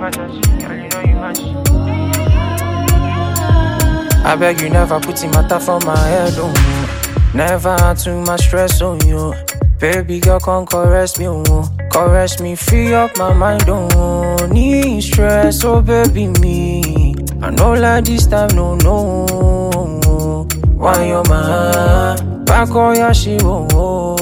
I beg you never put in matter for my head, oh. Never had too much stress on you. Baby girl, come caress me, oh. Caress me, free up my mind, oh. Need stress, oh baby me. I know like this time, no. Why you're mine? Back all your shit, oh.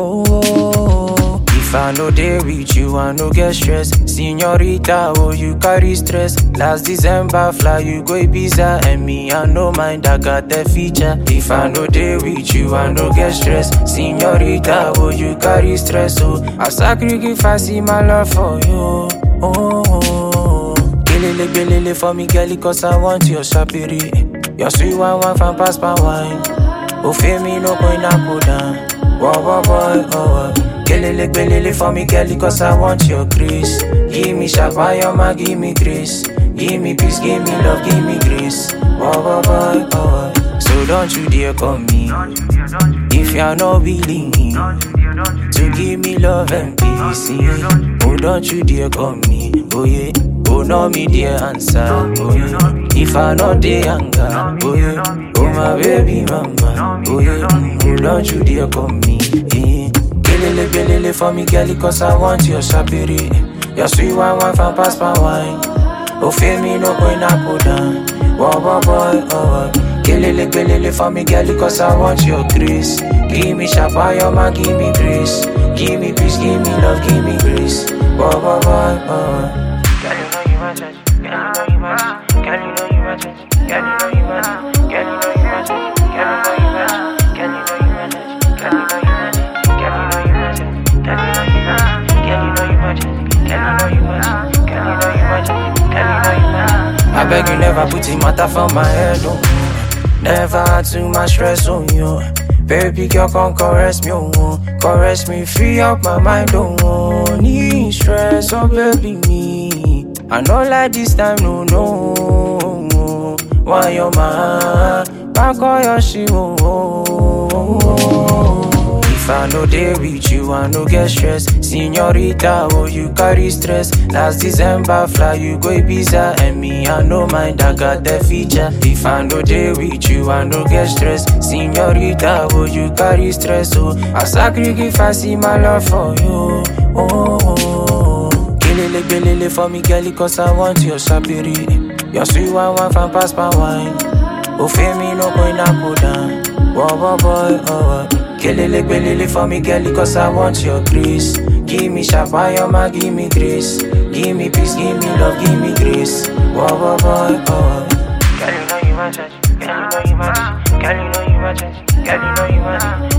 If I know they with you, I no get stress. Señorita, oh, you carry stress. Last December, fly, you go Ibiza. And me, I no mind, I got that feature. If I know they with you, I no get stress. Señorita, oh, you carry stress, oh. I sacrifice my love for you, oh. Gelele for me, girlie, cause I want your shapiri. Your sweet wine from past my wine. Oh, feel me, no going to go down. Whoa, boy, oh. Gelele for me, girlie, cause I want your grace. Give me shabaya, give me grace. Give me peace, give me love, give me grace. Whoa, boy, oh. So don't you dare call me if you're not willing to give me love and peace, yeah. Oh, don't you dare call me, oh yeah. Oh, no, me dear answer, oh yeah. If I know the anger, oh yeah. Oh, my baby mama, oh yeah. Oh, don't you dare call me, yeah. Gelele for me, girlie, cause I want your shapiri. Your sweet wine from past my wine. Oh, feel me, no going to go down. Whoa, boy, oh. Gelele for me, girlie, cause I want your grace. Give me shabaya, give me grace. Give me peace, give me love, give me grace. Whoa, boy, oh. Girl, you know you must, girl, you know you must, girl, you know you must, girl, you know you must, girl, you know you must, girl, you know you must, girl, you know you must, girl, you know you must, girl, you know you must, girl, you know you must, girl, you know you must, girl, you know you must. I beg you never put in matter for my head, oh. Never had too much stress on you. Baby girl, come caress me, oh. Caress me, free up my mind, oh. Need stress, oh baby me. I know like this time, no. Why you're mine? Back all your shit, oh. If I know they with you, I no get stress. Señorita, oh, you carry stress. Last December, fly, you go Ibiza. And me, I no mind, I got that feature. If I know they with you, I no get stress. Señorita, oh, you carry stress, oh. I sacrifice my love for you, oh. Gelele for me, girlie, cause I want your shapiri. Your sweet wine from past my wine. Oh, feel me, no going to go down. Whoa, boy, oh. Gelele for me, girlie, cause I want your grace. Give me shabaya, give me grace. Give me peace, give me love, give me grace. Whoa, boy, oh. Girl, you know you must, girl, you know you must, girl, you know you must, girl, you know you must.